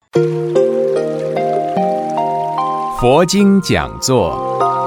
佛经讲座。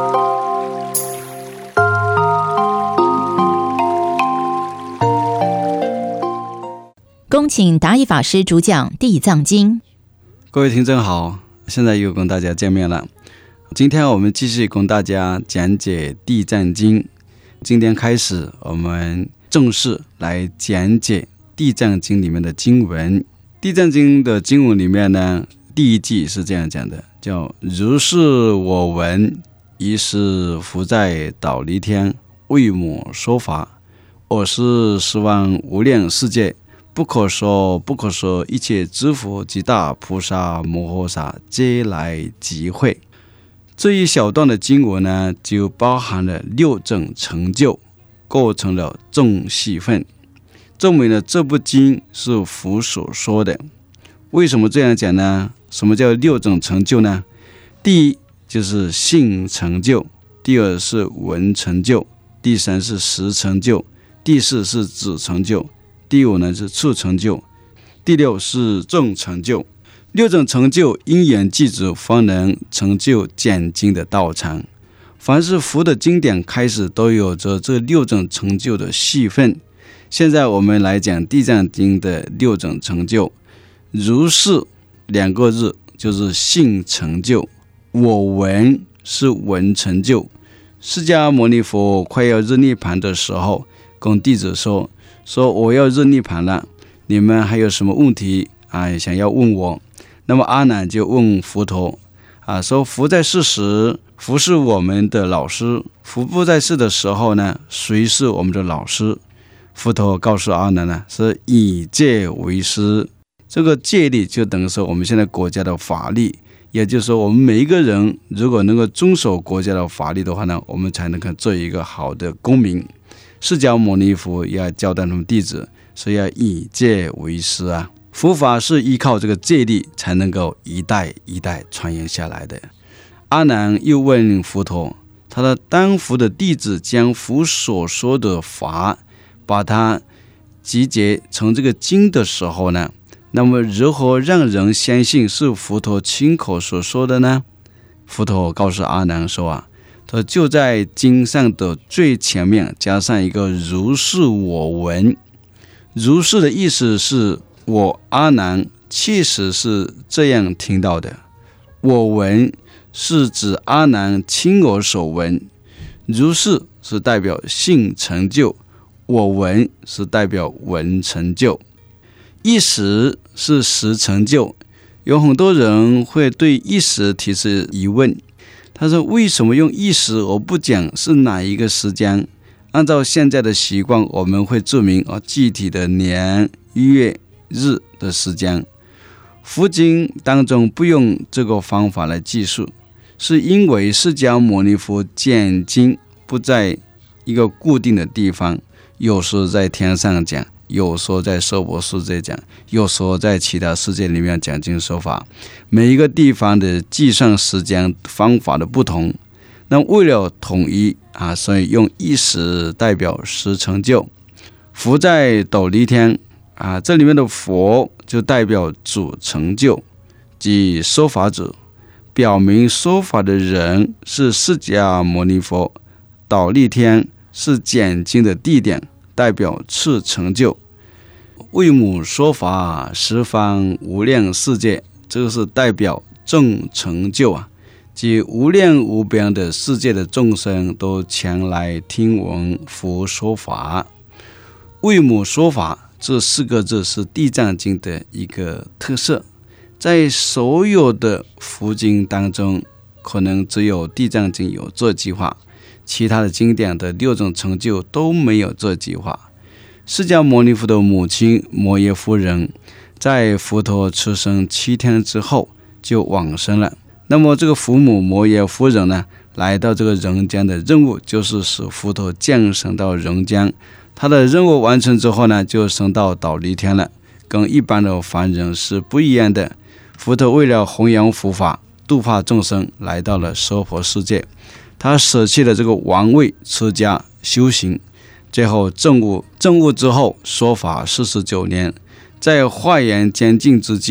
恭请达义法师主讲《地藏经》。 各位听众好，现在又跟大家见面了。今天我们继续跟大家讲解《地藏经》。今天开始，我们正式来讲解《地藏经》里面的经文。《地藏经》的经文里面呢，第一句是这样讲的，叫如是我闻，于是佛在忉利天为母说法，我是十方无量世界不可说不可说一切诸佛及大菩萨摩诃萨皆来集会。这一小段的经文呢，就包含了六种成就，构成了众细分，证明了这部经是佛所说的。为什么这样讲呢？什么叫六种成就呢？第一就是性成就，第二是闻成就，第三是识成就，第四是止成就，第五呢是处成就，第六是众成就。六种成就因缘具足，方能成就讲经的道场。凡是佛的经典开始都有着这六种成就的细分。现在我们来讲地藏经的六种成就。如是两个字就是性成就，我闻是闻成就。释迦牟尼佛快要入涅槃的时候，跟弟子说我要入涅槃了，你们还有什么问题想要问我？那么阿难就问佛陀说佛在世时，佛是我们的老师，佛不在世的时候呢，谁是我们的老师？佛陀告诉阿难呢，是以戒为师。这个戒律就等于说我们现在国家的法律，也就是说我们每一个人如果能够遵守国家的法律的话呢，我们才能够做一个好的公民。释迦牟尼佛要教导他们弟子，是要以戒为师啊。佛法是依靠这个戒律才能够一代一代传言下来的。阿难又问佛陀，他的当佛的弟子将佛所说的法把它集结成这个经的时候呢，那么如何让人相信是佛陀亲口所说的呢？佛陀告诉阿难说他就在经上的最前面加上一个如是我闻。如是的意思是我阿难确实是这样听到的，我闻是指阿难亲耳所闻，如是是代表性成就，我闻是代表闻成就，一时是识成就。有很多人会对一时提出疑问，他说为什么用一时而不讲是哪一个时间？按照现在的习惯，我们会注明具体的年月日的时间。佛经当中不用这个方法来计数，是因为释迦牟尼佛讲经不在一个固定的地方，有时候在天上讲，有时候在娑婆世界讲，有时候在其他世界里面讲经说法，每一个地方的计算时间方法的不同，那为了统一所以用一时代表识成就。佛在忉利天这里面的佛就代表主成就，即说法者，表明说法的人是释迦牟尼佛。忉利天是讲经的地点，代表次成就。为母说法，十方无量世界，这个是代表众成就即无量无边的世界的众生都前来听闻佛说法。为母说法这四个字是地藏经的一个特色，在所有的佛经当中，可能只有地藏经有这句话，其他的经典的六种成就都没有这句话。释迦牟尼佛的母亲摩耶夫人，在佛陀出生7天之后就往生了。那么这个佛母摩耶夫人呢，来到这个人间的任务就是使佛陀降生到人间。他的任务完成之后呢，就升到忉利天了，跟一般的凡人是不一样的。佛陀为了弘扬佛法，度化众生，来到了娑婆世界。他舍弃了这个王位，出家修行，最后证悟之后说法49年，在化缘将近之际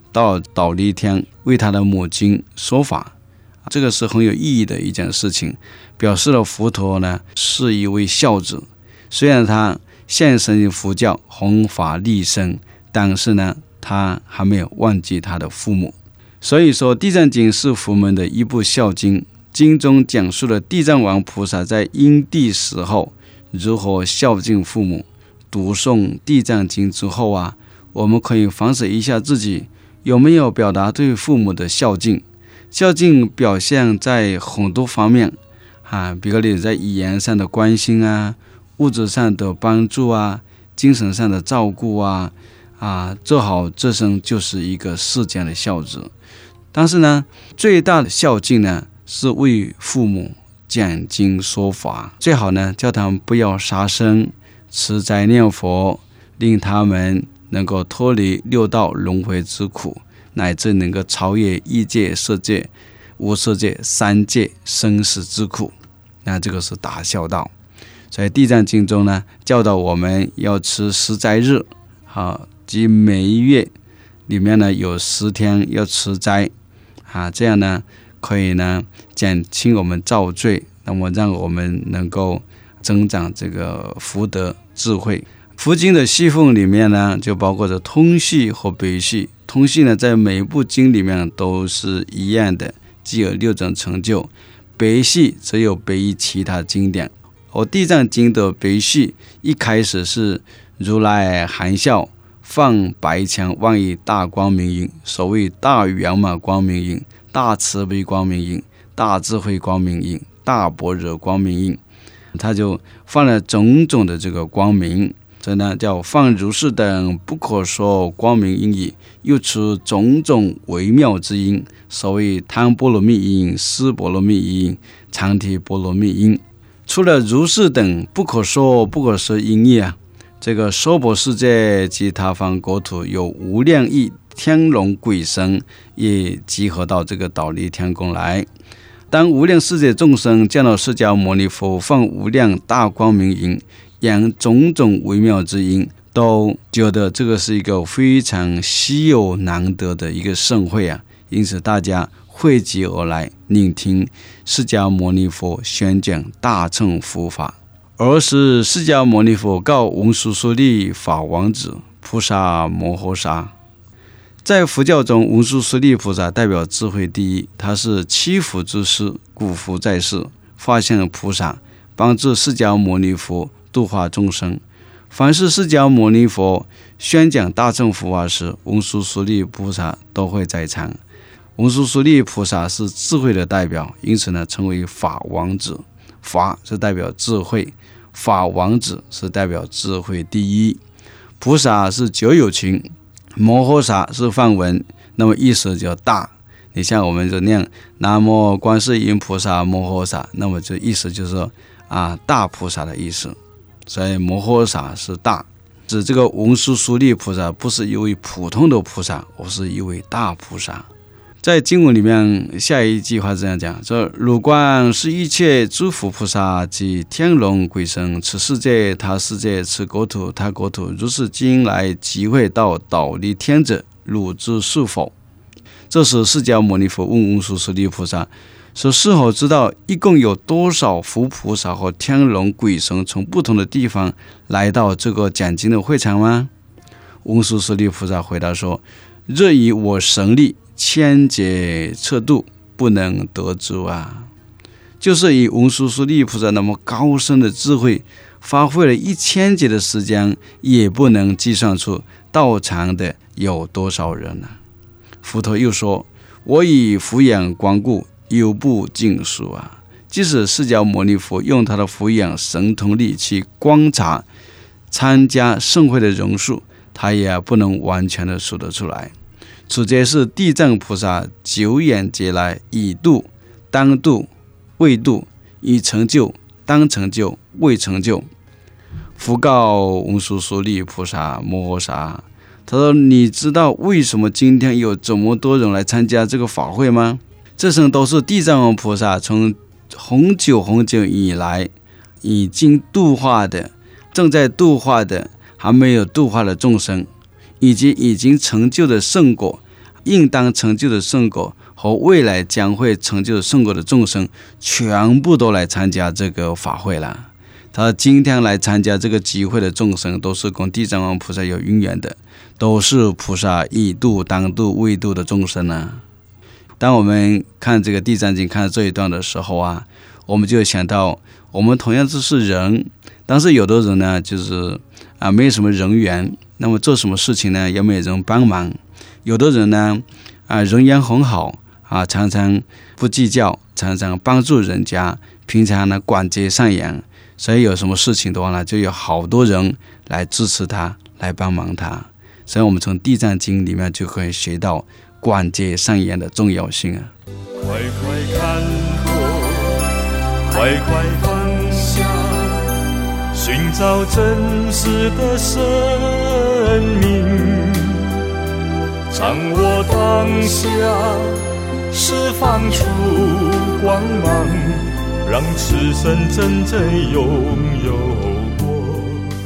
到忉利天为他的母亲说法，这个是很有意义的一件事情，表示了佛陀呢是一位孝子。虽然他献身佛教弘法利生，但是呢他还没有忘记他的父母。所以说地藏经是佛门的一部孝经，经中讲述了地藏王菩萨在因地时候如何孝敬父母。读诵地藏经之后我们可以反省一下自己有没有表达对父母的孝敬。孝敬表现在很多方面比如你在语言上的关心物质上的帮助精神上的照顾做好这生就是一个世间的孝子。但是呢，最大的孝敬呢是为父母讲经说法，最好呢叫他们不要杀生，持斋念佛，令他们能够脱离六道轮回之苦，乃至能够超越异界、色界、无色界、三界生死之苦。那这个是大孝道。所以地藏经中呢教导我们要持10斋日即每一月里面呢有10天要持斋这样呢可以呢减轻我们造罪，那么让我们能够增长这个福德智慧。佛经的系统里面呢就包括着通系和别系。通系呢在每一部经里面都是一样的，既有6种成就。别系则有别于其他经典。而地藏经的别系一开始是如来含笑放白枪万亿大光明引，所谓大圆满光明引、大慈悲光明引、大智慧光明引、大般若光明引，他就放了种种的这个光明，这呢叫放如是等不可说光明因矣，又出种种微妙之因，所谓汤波罗蜜因、湿波罗蜜因、长提波罗蜜因。除了如是等不可说不可说因义这个娑婆世界及他方国土有无量亿天龙鬼神也集合到这个忉利天宫来。当无量世界众生见到释迦牟尼佛放无量大光明引，扬种种微妙之音，都觉得这个是一个非常稀有难得的一个盛会因此大家汇集而来聆听释迦牟尼佛宣讲大乘佛法。而是释迦牟尼佛告文殊师利法王子菩萨摩诃萨。在佛教中，文殊师利菩萨代表智慧第一，他是七佛之师，古佛在世，发现菩萨，帮助释迦牟尼佛度化众生。凡是释迦牟尼佛宣讲大乘佛法时，文殊师利菩萨都会在场。文殊师利菩萨是智慧的代表，因此呢称为法王子。法是代表智慧，法王子是代表智慧第一。菩萨是九有情，摩诃萨是梵文，那么意思就大。你像我们就念南无观世音菩萨摩诃萨，那么这意思就是说大菩萨的意思。所以摩诃萨是大，指这个文殊师利菩萨不是一位普通的菩萨，而是一位大菩萨。在经文里面下一句话这样讲说，汝观是一切诸佛菩萨及天龙鬼神，此世界他世界，此国土他国土，如是今来集会到忉利天者，汝知是否？这时释迦牟尼佛问文殊师利菩萨说，是否知道一共有多少佛菩萨和天龙鬼神从不同的地方来到这个讲经的会场吗？文殊师利菩萨回答说，若以我神力千劫测度，不能得知就是以文殊师利菩萨那么高深的智慧，发挥了1000劫的时间，也不能计算出到场的有多少人佛陀又说，我以佛眼观顾，犹不尽数即使释迦牟尼佛用他的佛眼神通力去观察参加盛会的人数，他也不能完全的数得出来。此皆是地藏菩萨久远劫来已度、当度、未度，已成就、当成就、未成就。佛告文殊师利菩萨摩诃萨，他说，你知道为什么今天有这么多人来参加这个法会吗？这些都是地藏王菩萨从很久很久以来已经度化的、正在度化的、还没有度化的众生，以及已经成就的圣果， 应当成就的圣果和未来将会成就的圣果的众生，全部都来参加这个法会了。他今天来参加这个集会的众生，都是跟地藏王菩萨有因缘的，都是菩萨已度、当度、未度的众生啊。当我们看这个地藏经看到这一段的时候啊，我们就想到我们同样就是人，但是有的人呢就是没有什么人缘，那么做什么事情呢也没有人帮忙。有的人呢人缘很好常常不计较，常常帮助人家，平常呢广结善缘，所以有什么事情的话呢，就有好多人来支持他，来帮忙他。所以我们从地藏经里面就可以学到广结善缘的重要性啊。 快快看破，快快放下，寻找真实的生命，掌握当下，释放出光芒，让此生真正拥有过。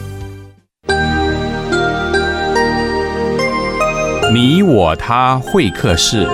你我他会客室。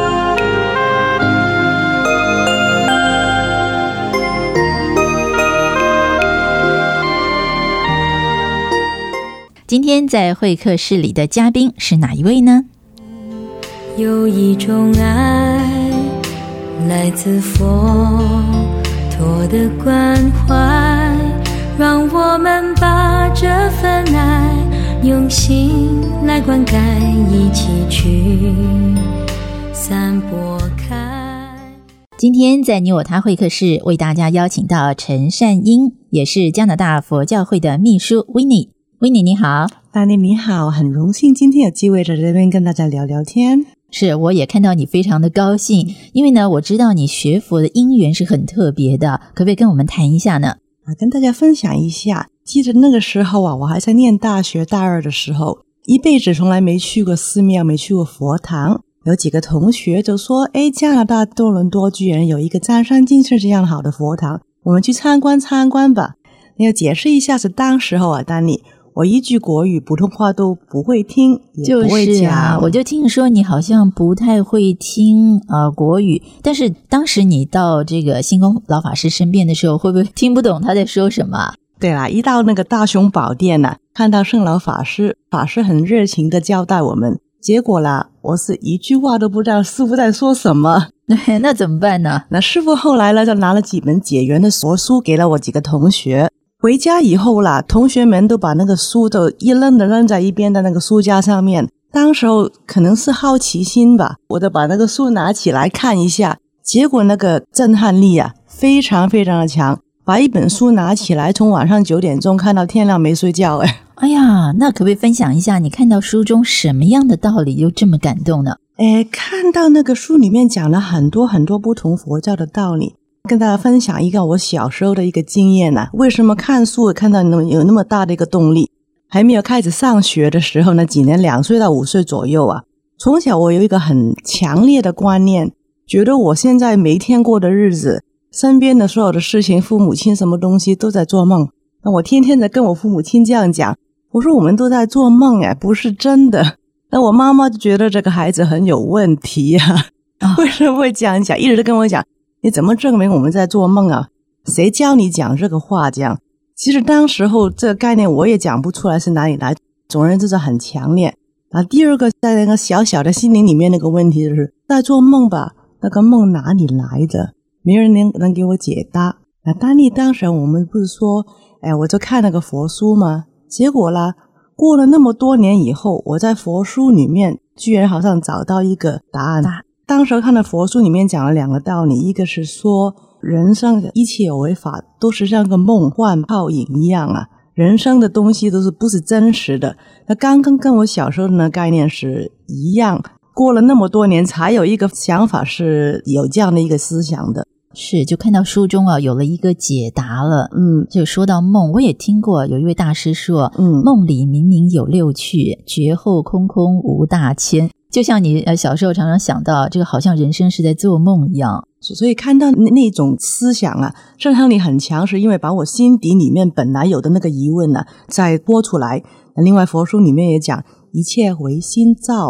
今天在会客室里的嘉宾是哪一位呢？ 有一种爱来自佛陀的关怀，让我们把这份爱用心来灌溉，一起去散播开。 今天在你我他会客室为大家邀请到陈善英，也是加拿大佛教会的秘书 Winnie。Winnie 你好。 大妮你好，很荣幸今天有机会在这边跟大家聊聊天。 是，我也看到你非常的高兴，因为呢我知道你学佛的因缘是很特别的，可不可以跟我们谈一下呢？ 跟大家分享一下。记得那个时候我还在念大学大二的时候，一辈子从来没去过寺庙，没去过佛堂。有几个同学就说加拿大多伦多居然有一个占山净寺这样好的佛堂，我们去参观参观吧。你要解释一下，是当时候丹妮我一句国语普通话都不会听，也不会讲。 就是啊，我就听说你好像不太会听国语，但是当时你到这个星空老法师身边的时候，会不会听不懂他在说什么？ 对啦，一到那个大雄宝殿看到圣老法师，法师很热情的交代我们，结果啦，我是一句话都不知道师父在说什么。 那怎么办呢？ 那师父后来呢，就拿了几本解缘的佛书给了我几个同学。回家以后啦，同学们都把那个书都一扔的扔在一边的那个书架上面。当时候可能是好奇心吧，我就把那个书拿起来看一下，结果那个震撼力非常非常的强，把一本书拿起来从晚上9点钟看到天亮没睡觉。 哎呀，那可不可以分享一下你看到书中什么样的道理又这么感动呢？ 看到那个书里面讲了很多很多不同佛教的道理，跟大家分享一个我小时候的一个经验为什么看书看到有那么大的一个动力。还没有开始上学的时候呢，几年2岁到5岁左右从小我有一个很强烈的观念，觉得我现在每天过的日子，身边的所有的事情，父母亲什么东西都在做梦。那我天天在跟我父母亲这样讲，我说我们都在做梦不是真的。那我妈妈就觉得这个孩子很有问题为什么会这样讲，一直都跟我讲你怎么证明我们在做梦谁教你讲这个话这样。其实当时候这个概念我也讲不出来是哪里来，总而言之是很强烈。第二个在那个小小的心灵里面那个问题就是在做梦吧，那个梦哪里来的，没人能给我解答。丹妮当时我们不是说我就看那个佛书吗？结果啦，过了那么多年以后，我在佛书里面居然好像找到一个答案。当时看的佛书里面讲了2个道理，一个是说人生的一切有为法都是像个梦幻泡影一样人生的东西都是不是真实的。那刚刚跟我小时候的概念是一样，过了那么多年才有一个想法是有这样的一个思想的。 是，就看到书中有了一个解答了。就说到梦，我也听过有一位大师说，梦里明明有6趣，觉后空空无大千。就像你小时候常常想到这个，好像人生是在做梦一样。 所以看到那种思想震撼力很强，是因为把我心底里面本来有的那个疑问再拨出来。另外佛书里面也讲一切为心造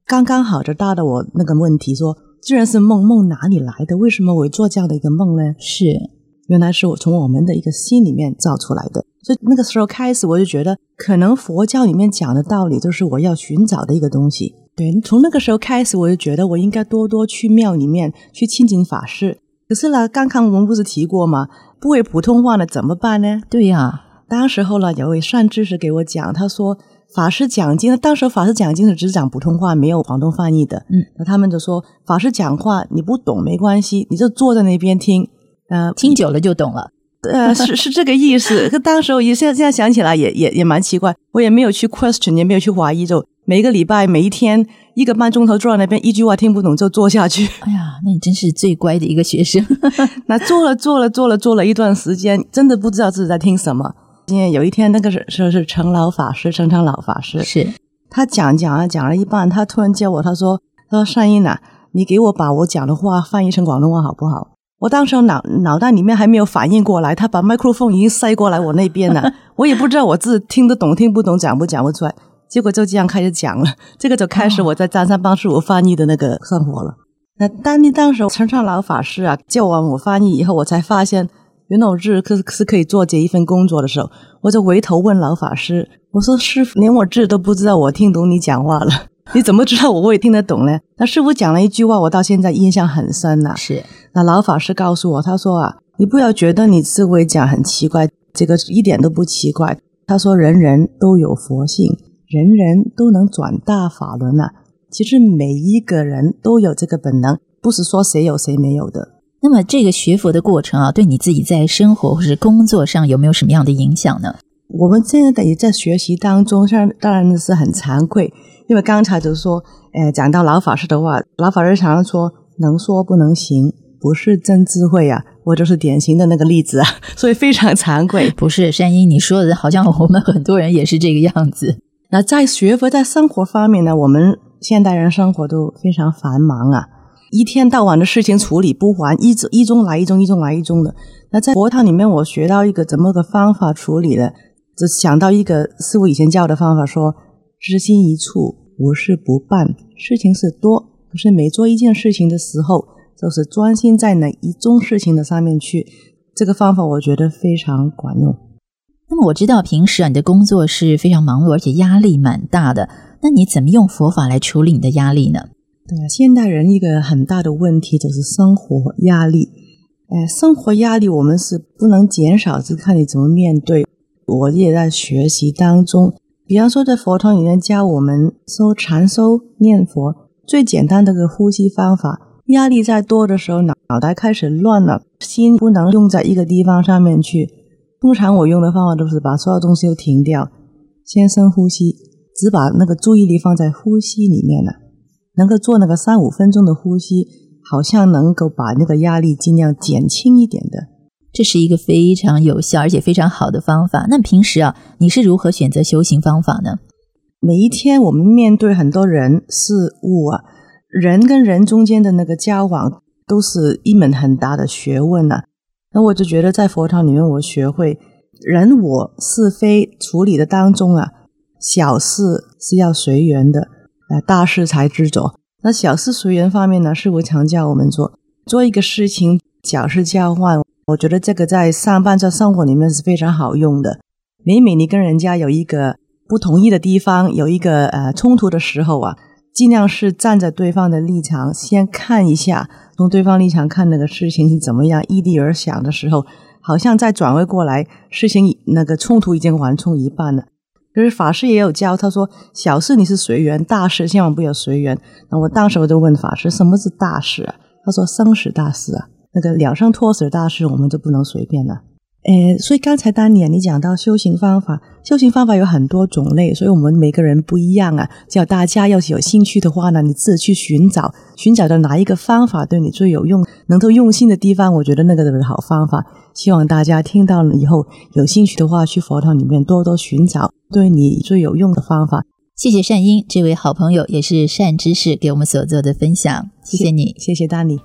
刚刚好就答到我那个问题说，既然是梦，梦哪里来的？为什么我会做这样的一个梦呢？ 是原来是我从我们的一个心里面造出来的。所以那个时候开始我就觉得可能佛教里面讲的道理就是我要寻找的一个东西。对，从那个时候开始我就觉得我应该多多去庙里面去亲近法师。可是呢，刚刚我们不是提过吗？不会普通话呢怎么办呢？ 对呀， 当时候呢有位善知识给我讲，他说法师讲经，当时法师讲经是只讲普通话，没有广东翻译的。那他们就说法师讲话你不懂没关系，你就坐在那边听， 听久了就懂了。 是这个意思。可当时我现在想起来也蛮奇怪，我也没有去 question， 也没有去怀疑，就每一个礼拜每一天1个半钟头坐在那边，一句话听不懂就坐下去。 哎呀，那你真是最乖的一个学生。 那坐了一段时间，真的不知道自己在听什么。今天有一天，那个时候是陈老法师，陈长老法师， 是他讲了一半，他突然叫我，他说善英啊，你给我把我讲的话翻译成广东话好不好？我当时脑袋里面还没有反应过来，他把麦克风已经塞过来我那边了，我也不知道我自己听得懂听不懂，讲不出来，结果就这样开始讲了。这个就开始我在张三帮师傅翻译的那个生活了。那当时陈长老法师啊叫完我翻译以后，我才发现原来我是可以做这一份工作的时候，我就回头问老法师，我说师父，连我自己都不知道我听懂你讲话了，你怎么知道我会听得懂呢？那师父讲了一句话，我到现在印象很深啊。 是， 那老法师告诉我，他说啊，你不要觉得你自会讲很奇怪，这个一点都不奇怪。他说人人都有佛性，人人都能转大法轮啊。其实每一个人都有这个本能，不是说谁有谁没有的。 那么这个学佛的过程啊，对你自己在生活或是工作上有没有什么样的影响呢？ 我们现在也在学习当中，当然是很惭愧，因为刚才就说讲到老法师的话，老法师常常说能说不能行，不是真智慧啊，我就是典型的那个例子啊，所以非常惭愧。 不是善英，你说的好像我们很多人也是这个样子。 那在学佛在生活方面呢，我们现代人生活都非常繁忙啊，一天到晚的事情处理不完，一宗来一宗的。那在佛堂里面我学到一个怎么个方法处理的，只想到一个师父以前教的方法，说知心一处，无事不办。事情是多，可是每做一件事情的时候，就是专心在哪一宗事情的上面去。这个方法我觉得非常管用。 那么我知道平时你的工作是非常忙碌，而且压力蛮大的，那你怎么用佛法来处理你的压力呢？ 对啊，现代人一个很大的问题就是生活压力。生活压力我们是不能减少，是看你怎么面对。我也在学习当中，比方说在佛堂里面教我们禅修念佛，最简单的个呼吸方法。压力再多的时候，脑袋开始乱了，心不能用在一个地方上面去。通常我用的方法都是把所有东西都停掉，先深呼吸，只把那个注意力放在呼吸里面了，能够做那个3-5分钟的呼吸，好像能够把那个压力尽量减轻一点的。 这是一个非常有效而且非常好的方法。那平时啊，你是如何选择修行方法呢？ 每一天我们面对很多人事物啊，人跟人中间的那个交往都是一门很大的学问啊。那我就觉得在佛堂里面我学会人我是非处理的当中啊，小事是要随缘的，大事才知着。那小事随缘方面呢，师父常教我们做一个事情小事交换，我觉得这个在上班在生活里面是非常好用的。每你跟人家有一个不同意的地方，有一个冲突的时候啊，尽量是站在对方的立场先看一下，从对方立场看那个事情是怎么样，依地而想的时候，好像再转回过来，事情那个冲突已经完冲一半了。可是法师也有教，他说小事你是随缘，大事千万不要随缘。那我当时我就问法师，什么是大事啊？他说生死大事啊，那个了生脱死的大事我们就不能随便了。所以刚才丹尼你讲到修行方法有很多种类，所以我们每个人不一样啊。只要大家要是有兴趣的话呢，你自己去寻找到哪一个方法对你最有用，能够用心的地方，我觉得那个是好方法。希望大家听到了以后有兴趣的话，去佛堂里面多多寻找对你最有用的方法。 谢谢善英这位好朋友，也是善知识给我们所做的分享，谢谢你。 谢谢丹尼。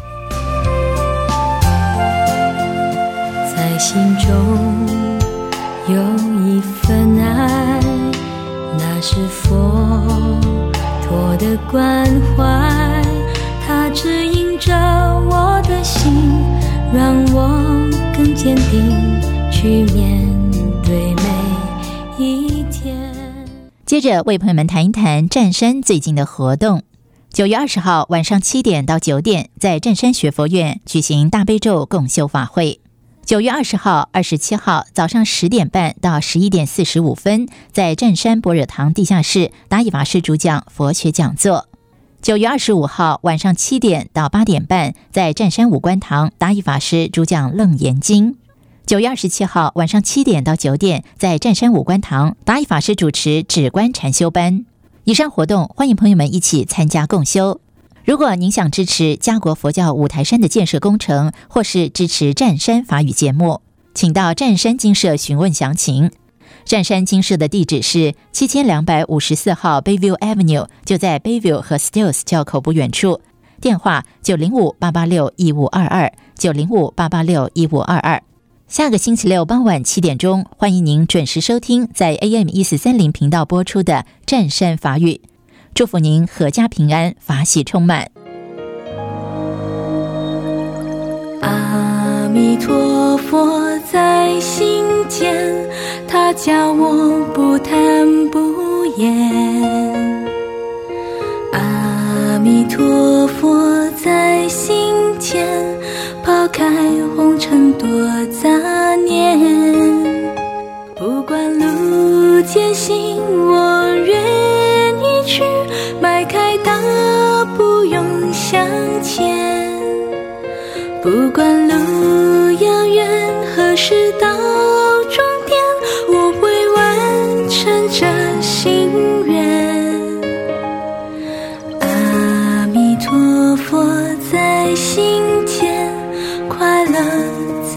在心中有一份爱，那是佛托的关怀，它指引着我的心，让我更坚定去面对每一天。 接着为朋友们谈一谈湛山最近的活动。9月20号晚上7点到9点，在湛山学佛院举行大悲咒共修法会。9月20号、27号早上10点半到11点45分，在湛山般若堂地下室，达义法师主讲佛学讲座。9月25号晚上7点到8点半，在湛山五观堂，达义法师主讲楞严经。9月27号晚上7点到9点，在湛山五观堂，达义法师主持止观禅修班。以上活动欢迎朋友们一起参加共修。如果您想支持嘉国佛教五台山的建设工程，或是支持湛山法语节目，请到湛山精舍询问详情。湛山精舍的地址是7254号 Bayview Avenue， 就在 Bayview 和 Stills 交口不远处。电话905-886-1522 905-886-1522。下个星期六傍晚7点钟，欢迎您准时收听在 AM1430 频道播出的湛山法语。祝福您阖家平安，法喜充满。 阿弥陀佛在心间，他教我不贪不厌。阿弥陀佛在心间，抛开红尘多杂念。不管路艰辛，我愿意去迈开大步勇向前。不管路遥远，何时到终点，我会完成这心愿。阿弥陀佛在心间，快乐